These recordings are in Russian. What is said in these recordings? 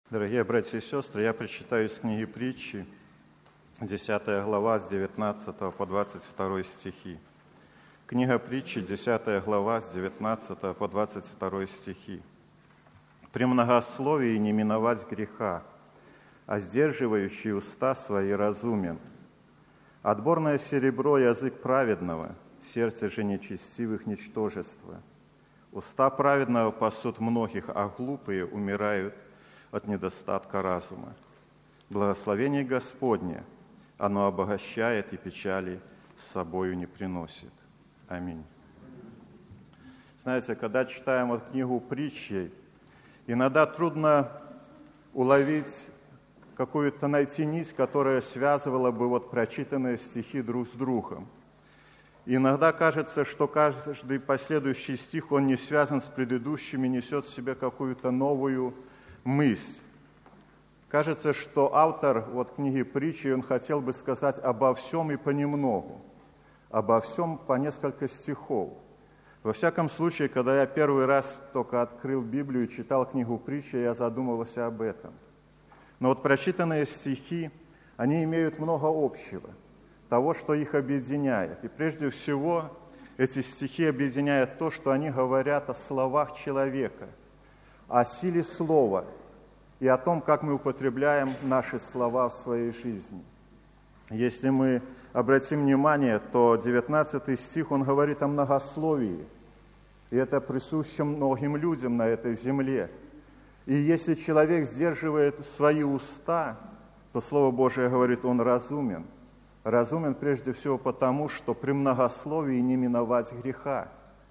Дорогие братья и сестры, я прочитаю из книги Притчи, 10 глава, с 19 по 22 стихи. Книга Притчи, 10 глава, с 19 по 22 стихи. «При многословии не миновать греха, а сдерживающий уста свои разумен. Отборное серебро — язык праведного, сердце же нечестивых — ничтожество. Уста праведного пасут многих, а глупые умирают от недостатка разума. Благословение Господне, оно обогащает и печали с собою не приносит». Аминь. Знаете, когда читаем эту книгу Притчи, иногда трудно уловить какую-то, найти нить, которая связывала бы прочитанные стихи друг с другом. Иногда кажется, что каждый последующий стих, он не связан с предыдущими, несет в себе какую-то новую мысль. Кажется, что автор книги Притчи, он хотел бы сказать обо всем и понемногу, обо всем по несколько стихов. Во всяком случае, когда я первый раз только открыл Библию и читал книгу Притчи, я задумывался об этом. Но прочитанные стихи, они имеют много общего, того, что их объединяет. И прежде всего, эти стихи объединяют то, что они говорят о словах человека, о силе слова и о том, как мы употребляем наши слова в своей жизни. Если мы обратим внимание, то 19 стих, он говорит о многословии, и это присуще многим людям на этой земле. И если человек сдерживает свои уста, то Слово Божие говорит, он разумен. Разумен прежде всего потому, что при многословии не миновать греха.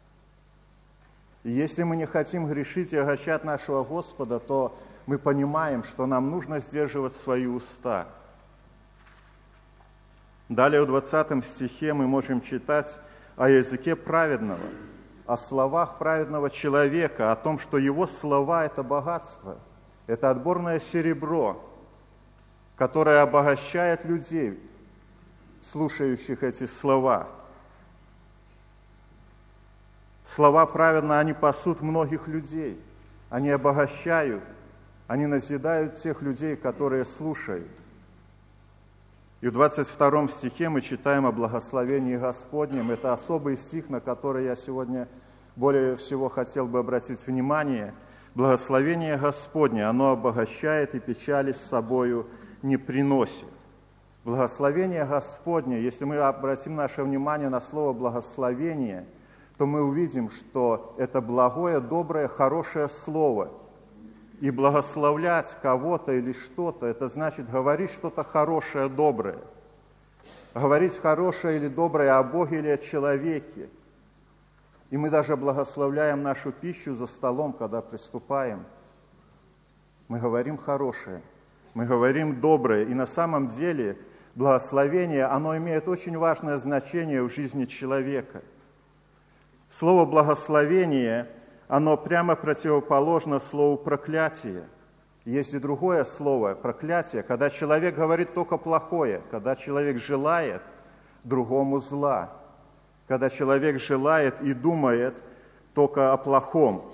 И если мы не хотим грешить и огорчать нашего Господа, то мы понимаем, что нам нужно сдерживать свои уста. Далее в 20 стихе мы можем читать о языке праведного, о словах праведного человека, о том, что его слова – это богатство, это отборное серебро, которое обогащает людей, слушающих эти слова. Слова праведные, они пасут многих людей, они обогащают, они назидают тех людей, которые слушают. И в 22 стихе мы читаем о благословении Господнем. Это особый стих, на который я сегодня более всего хотел бы обратить внимание. Благословение Господне, оно обогащает и печали с собою не приносит. Благословение Господне, если мы обратим наше внимание на слово «благословение», то мы увидим, что это благое, доброе, хорошее слово. И благословлять кого-то или что-то, это значит говорить что-то хорошее, доброе. Говорить хорошее или доброе о Боге или о человеке. И мы даже благословляем нашу пищу за столом, когда приступаем. Мы говорим хорошее, мы говорим доброе. И на самом деле благословение, оно имеет очень важное значение в жизни человека. Слово «благословение» оно прямо противоположно слову «проклятие». Есть и другое слово «проклятие», когда человек говорит только плохое, когда человек желает другому зла, когда человек желает и думает только о плохом.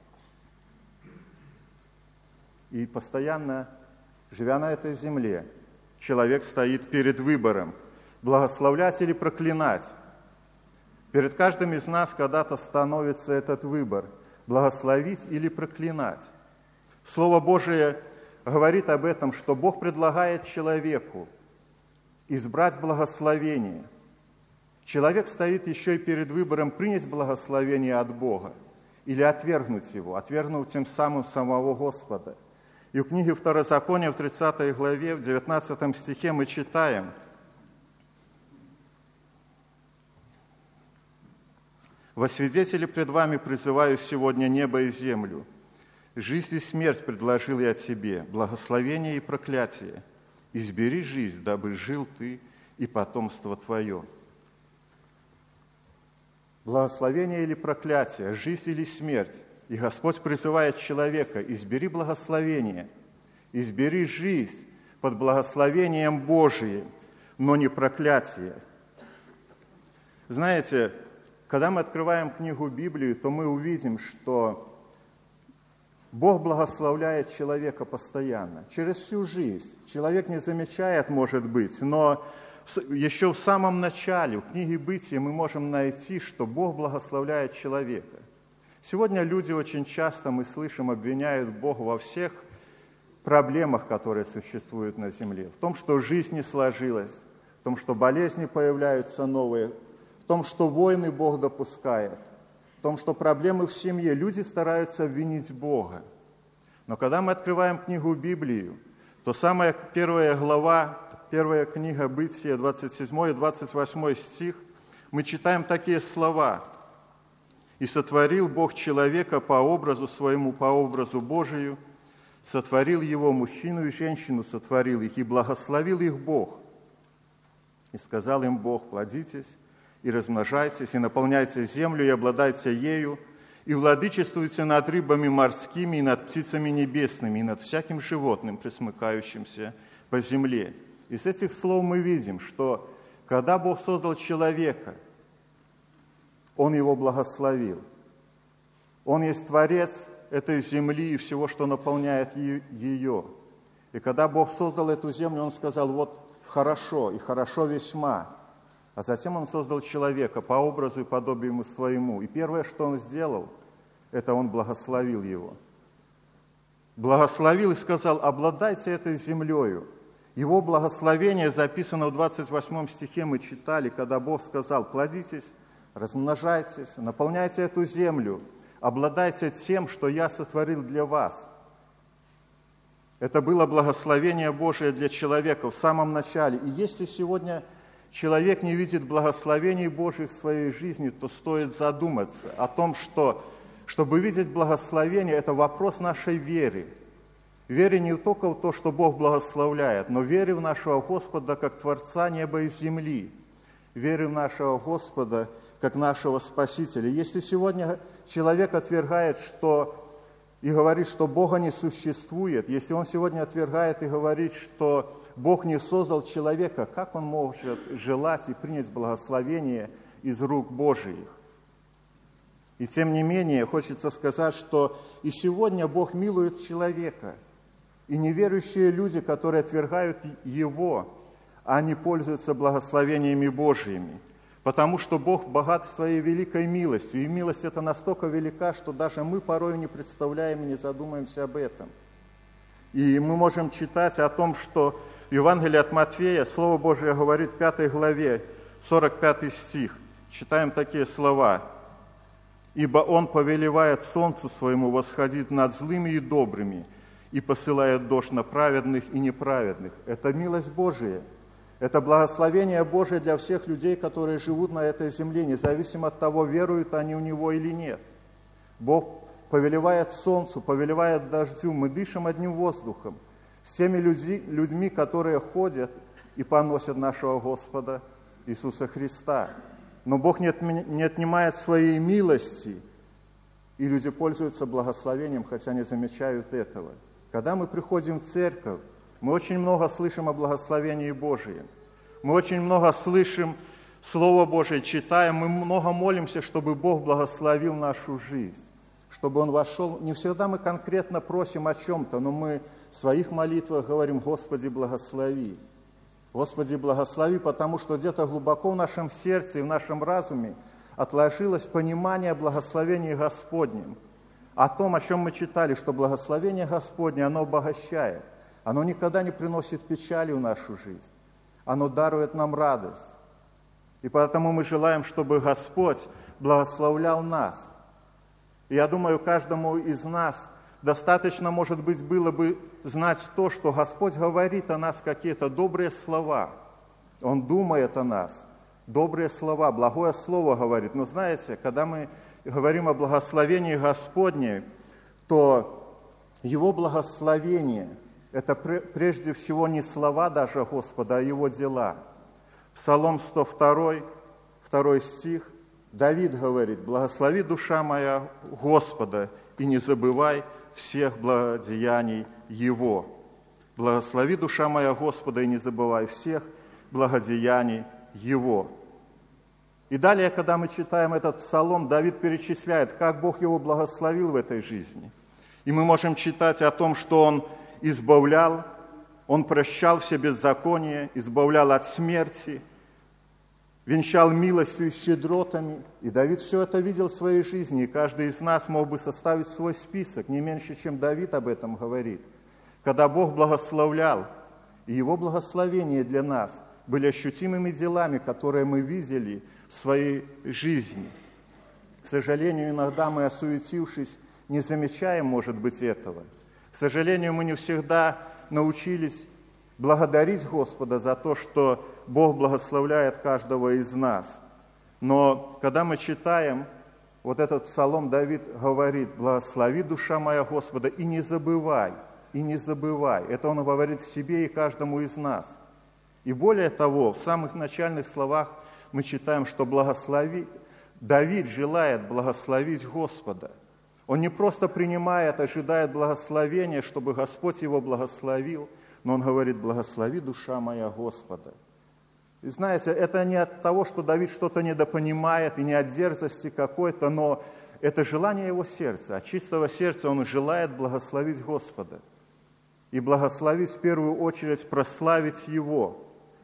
И постоянно, живя на этой земле, человек стоит перед выбором – благословлять или проклинать. Перед каждым из нас когда-то становится этот выбор – благословить или проклинать. Слово Божие говорит об этом, что Бог предлагает человеку избрать благословение. Человек стоит еще и перед выбором принять благословение от Бога или отвергнуть его, отвергнуть тем самым самого Господа. И в книге Второзакония, в 30 главе, в 19 стихе мы читаем: «Во свидетели пред вами призываю сегодня небо и землю. Жизнь и смерть предложил я тебе, благословение и проклятие. Избери жизнь, дабы жил ты и потомство твое». Благословение или проклятие, жизнь или смерть. И Господь призывает человека: избери благословение, избери жизнь под благословением Божиим, но не проклятие. Знаете, когда мы открываем книгу Библии, то мы увидим, что Бог благословляет человека постоянно, через всю жизнь. Человек не замечает, может быть, но еще в самом начале, в книге Бытия, мы можем найти, что Бог благословляет человека. Сегодня люди очень часто, мы слышим, обвиняют Бога во всех проблемах, которые существуют на земле. В том, что жизнь не сложилась, в том, что болезни появляются новые, в том, что войны Бог допускает, в том, что проблемы в семье. Люди стараются обвинить Бога. Но когда мы открываем книгу Библию, то самая первая глава, первая книга Бытия, 27 и 28 стих, мы читаем такие слова. «И сотворил Бог человека по образу своему, по образу Божию, сотворил его, мужчину и женщину сотворил их, и благословил их Бог. И сказал им Бог: плодитесь и размножайтесь, и наполняйте землю, и обладайте ею, и владычествуйте над рыбами морскими, и над птицами небесными, и над всяким животным, пресмыкающимся по земле». Из этих слов мы видим, что когда Бог создал человека, Он его благословил. Он есть Творец этой земли и всего, что наполняет ее. И когда Бог создал эту землю, Он сказал: вот хорошо, и хорошо весьма. А затем Он создал человека по образу и подобию ему своему. И первое, что Он сделал, это Он благословил его. Благословил и сказал: обладайте этой землею. Его благословение записано в 28 стихе, мы читали, когда Бог сказал: плодитесь, размножайтесь, наполняйте эту землю, обладайте тем, что я сотворил для вас. Это было благословение Божие для человека в самом начале. И если сегодня человек не видит благословений Божьих в своей жизни, то стоит задуматься о том, что, чтобы видеть благословение, это вопрос нашей веры. Вере не только в то, что Бог благословляет, но вере в нашего Господа как Творца неба и земли. Вере в нашего Господа как нашего Спасителя. Если сегодня человек отвергает и говорит, что Бога не существует, если он сегодня отвергает и говорит, что Бог не создал человека, как он может желать и принять благословение из рук Божиих? И тем не менее, хочется сказать, что и сегодня Бог милует человека. И неверующие люди, которые отвергают Его, они пользуются благословениями Божьими. Потому что Бог богат своей великой милостью. И милость эта настолько велика, что даже мы порой не представляем и не задумаемся об этом. И мы можем читать о том, что в Евангелии от Матфея Слово Божие говорит в 5 главе, 45 стих. Читаем такие слова. «Ибо Он повелевает солнцу своему восходить над злыми и добрыми, и посылает дождь на праведных и неправедных». Это милость Божия. Это благословение Божие для всех людей, которые живут на этой земле, независимо от того, веруют они в Него или нет. Бог повелевает солнцу, повелевает дождю. Мы дышим одним воздухом с теми людьми, которые ходят и поносят нашего Господа Иисуса Христа. Но Бог не отнимает своей милости, и люди пользуются благословением, хотя не замечают этого. Когда мы приходим в церковь, мы очень много слышим о благословении Божьем. Мы очень много слышим Слово Божие, читаем, мы много молимся, чтобы Бог благословил нашу жизнь, чтобы Он вошел. Не всегда мы конкретно просим о чем-то, но мы в своих молитвах говорим: «Господи, благослови». Господи, благослови, потому что где-то глубоко в нашем сердце и в нашем разуме отложилось понимание благословения Господнем, о том, о чем мы читали, что благословение Господне, оно обогащает, оно никогда не приносит печали в нашу жизнь, оно дарует нам радость. И поэтому мы желаем, чтобы Господь благословлял нас. И я думаю, каждому из нас достаточно, может быть, было бы знать то, что Господь говорит о нас какие-то добрые слова. Он думает о нас, добрые слова, благое слово говорит. Но знаете, когда мы говорим о благословении Господне, то Его благословение – это прежде всего не слова даже Господа, а Его дела. Псалом 102, 2 стих, Давид говорит: «Благослови, душа моя, Господа, и не забывай всех благодеяний Его». Благослови, душа моя, Господа, и не забывай всех благодеяний Его. И далее, когда мы читаем этот псалом, Давид перечисляет, как Бог его благословил в этой жизни. И мы можем читать о том, что Он избавлял, Он прощал все беззакония, избавлял от смерти, венчал милостью и щедротами. И Давид все это видел в своей жизни, и каждый из нас мог бы составить свой список, не меньше, чем Давид об этом говорит. Когда Бог благословлял, и Его благословения для нас были ощутимыми делами, которые мы видели в своей жизни. К сожалению, иногда мы, осуетившись, не замечаем, может быть, этого. К сожалению, мы не всегда научились благодарить Господа за то, что Бог благословляет каждого из нас. Но когда мы читаем вот этот псалом, Давид говорит: «Благослови, душа моя, Господа, и не забывай, и не забывай». Это он говорит себе и каждому из нас. И более того, в самых начальных словах мы читаем, что Давид желает благословить Господа. Он не просто принимает, ожидает благословения, чтобы Господь его благословил, но он говорит: «Благослови, душа моя, Господа». И знаете, это не от того, что Давид что-то недопонимает, и не от дерзости какой-то, но это желание его сердца. От чистого сердца он желает благословить Господа. И благословить в первую очередь, прославить Его,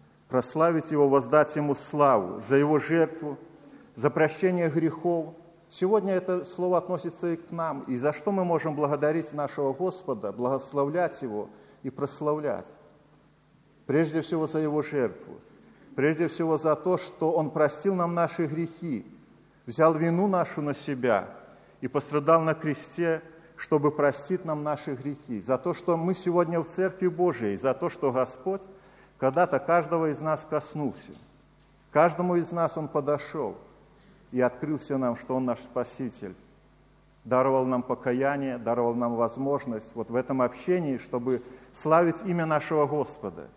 воздать Ему славу за Его жертву, за прощение грехов. Сегодня это слово относится и к нам. И за что мы можем благодарить нашего Господа, благословлять Его и прославлять? Прежде всего за Его жертву. Прежде всего за то, что Он простил нам наши грехи, взял вину нашу на себя и пострадал на кресте, чтобы простить нам наши грехи. За то, что мы сегодня в Церкви Божией, за то, что Господь когда-то каждого из нас коснулся. Каждому из нас Он подошел и открылся нам, что Он наш Спаситель. Даровал нам покаяние, даровал нам возможность вот в этом общении, чтобы славить имя нашего Господа.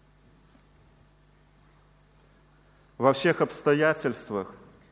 Во всех обстоятельствах,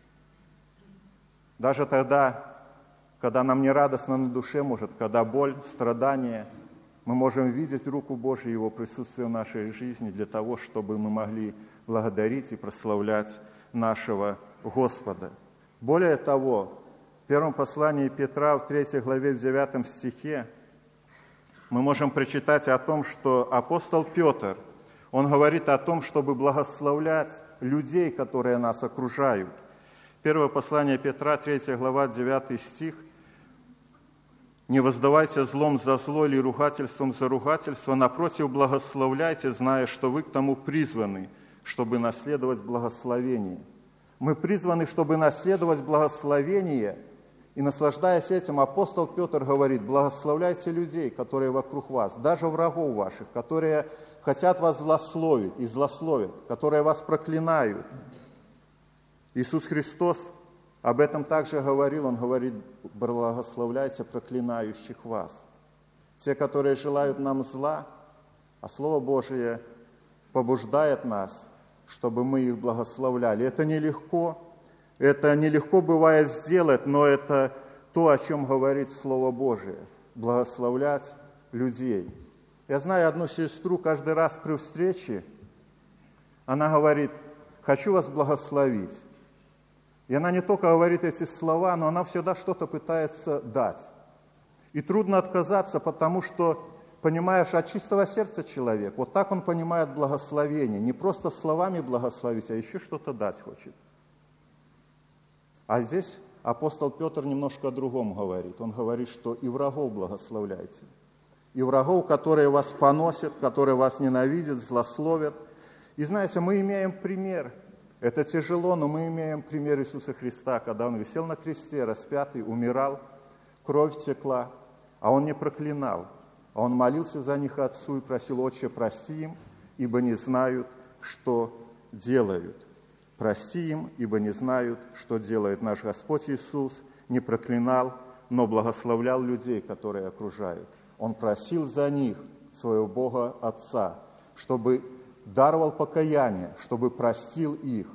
даже тогда, когда нам не радостно на душе, может, когда боль, страдания, мы можем видеть руку Божию, Его присутствие в нашей жизни для того, чтобы мы могли благодарить и прославлять нашего Господа. Более того, в первом послании Петра, в 3 главе, в 9 стихе, мы можем прочитать о том, что апостол Петр, он говорит о том, чтобы благословлять людей, которые нас окружают. Первое послание Петра, 3 глава, 9 стих. «Не воздавайте злом за зло или ругательством за ругательство, напротив, благословляйте, зная, что вы к тому призваны, чтобы наследовать благословение». Мы призваны, чтобы наследовать благословение, и, наслаждаясь этим, апостол Петр говорит: благословляйте людей, которые вокруг вас, даже врагов ваших, которые хотят вас злословить и злословят, которые вас проклинают. Иисус Христос об этом также говорил. Он говорит: благословляйте проклинающих вас. Те, которые желают нам зла, а Слово Божие побуждает нас, чтобы мы их благословляли. Это нелегко бывает сделать, но это то, о чем говорит Слово Божие. Благословлять людей. Я знаю одну сестру, каждый раз при встрече она говорит: «Хочу вас благословить». И она не только говорит эти слова, но она всегда что-то пытается дать. И трудно отказаться, потому что, понимаешь, от чистого сердца человек, вот так он понимает благословение. Не просто словами благословить, а еще что-то дать хочет. А здесь апостол Петр немножко о другом говорит. Он говорит, что и врагов благословляйте. И врагов, которые вас поносят, которые вас ненавидят, злословят. И знаете, мы имеем пример. Это тяжело, но мы имеем пример Иисуса Христа, когда Он висел на кресте, распятый, умирал, кровь текла, а Он не проклинал, а Он молился за них Отцу и просил: «Отче, прости им, ибо не знают, что делают». Прости им, ибо не знают, что делает. Наш Господь Иисус не проклинал, но благословлял людей, которые окружают. Он просил за них своего Бога Отца, чтобы даровал покаяние, чтобы простил их.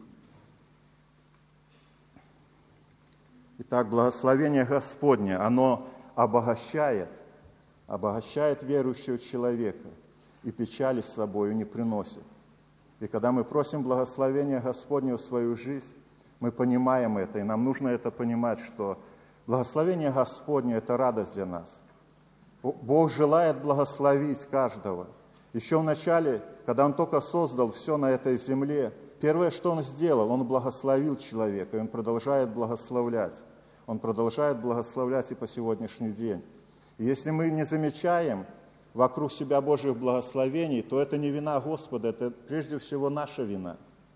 Итак, благословение Господне, оно обогащает верующего человека и печали с собой не приносит. И когда мы просим благословения Господня в свою жизнь, мы понимаем это, и нам нужно это понимать, что благословение Господне – это радость для нас. Бог желает благословить каждого. Еще в начале, когда Он только создал все на этой земле, первое, что Он сделал, Он благословил человека, и Он продолжает благословлять. Он продолжает благословлять и по сегодняшний день. И если мы не замечаем вокруг себя Божьих благословений, то это не вина Господа, это прежде всего наша вина.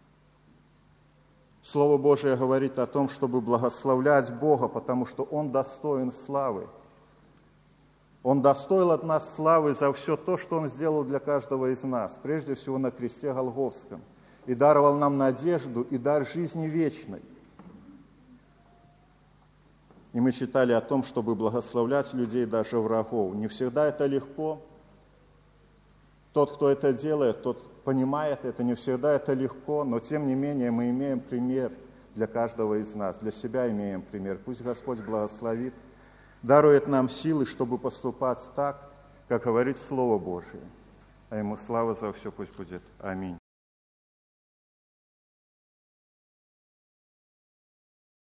Слово Божие говорит о том, чтобы благословлять Бога, потому что Он достоин славы. Он достоин от нас славы за все то, что Он сделал для каждого из нас, прежде всего на кресте Голгофском, и даровал нам надежду и дар жизни вечной. И мы читали о том, чтобы благословлять людей, даже врагов. Не всегда это легко. Тот, кто это делает, тот понимает это, не всегда это легко, но тем не менее мы имеем пример для каждого из нас, для себя имеем пример. Пусть Господь благословит, дарует нам силы, чтобы поступать так, как говорит Слово Божие. А Ему слава за все пусть будет. Аминь.